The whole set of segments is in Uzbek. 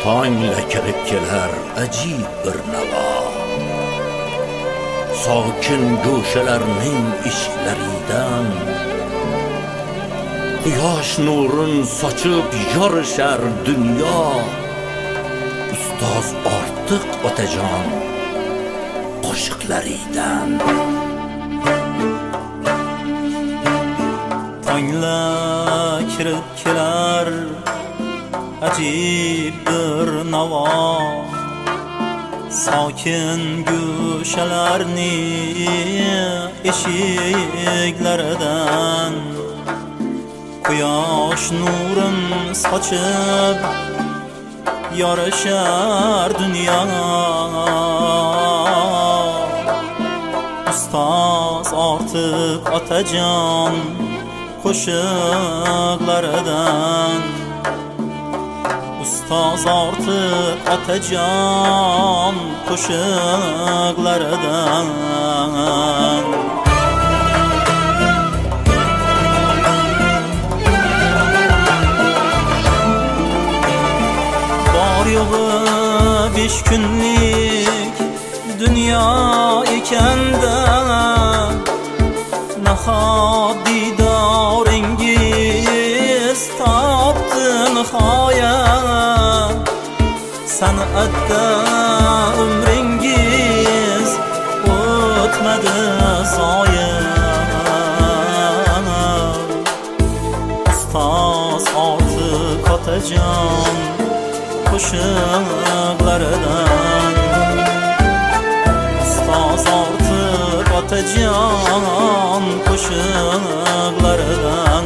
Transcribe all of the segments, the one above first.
tongla kirib kelar ajib bir navo. Sokin go'shalarning eshiklaridan quyosh nurin sochib yorishar dunyo. Ustoz ortiq otajon qo'shiqlaridan. Tongla kirib kelar ajib bir navo. Sokin go'shalarning eshiklaridan quyosh nurin sochib yorishar dunyo. Ustoz ortiq otajon qo'shiqlaridan. Ustoz ortiq otajon qo'shiqlaridan. Bor yo'g'i 5 kunlik dunyo ekanda, nahot didoringiz topdi nihoyat. San'atda umringiz o'tmadi zoya. Ustoz ortiq otajon qo'shiqlaridan. Ustoz ortiq otajon qo'shiqlaridan.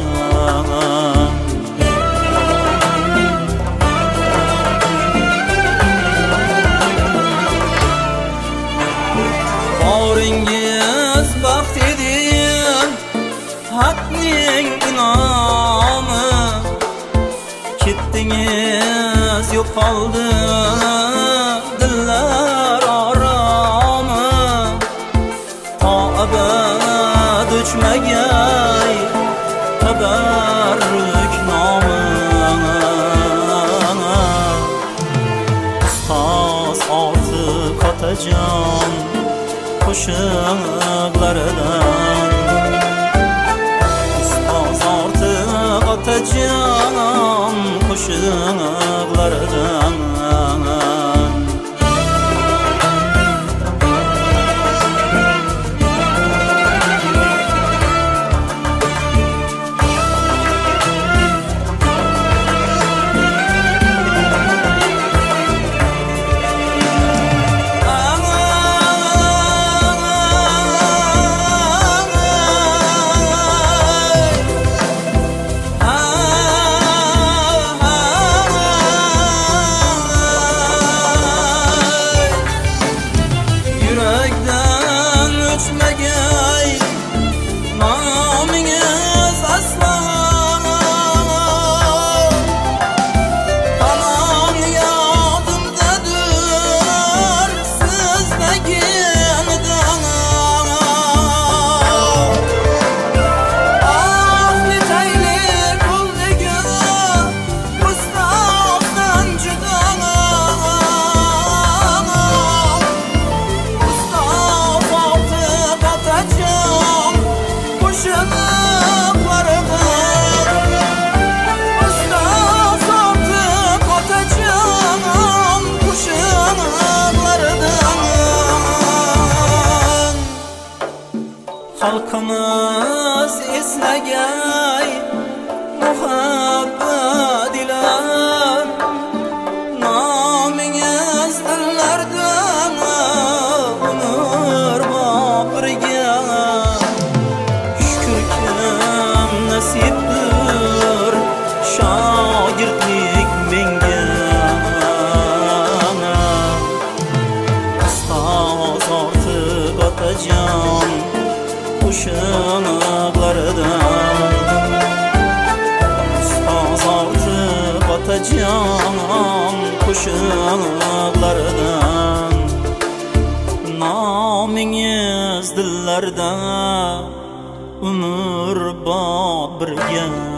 Boringiz baxt edi, haqning inomi. Ketdingiz yo'qoldi dillar oromi. To abad o'chmagay tabarruk nomi. Ustoz ortiq otajon qo'shiqlaridan. Ustoz ortiq otajon qo'shiqlaridan. Xalqimiz esnagay muhabbat ila, nomingiz dillarda umr boq birga. Shukr kim nasibdir shogirdlik menga. Ustoz ortiq otajon qo'shiqlaridan. Ustoz ortiq otajon qo'shiqlaridan. Nomingiz dillarda umr boq birga.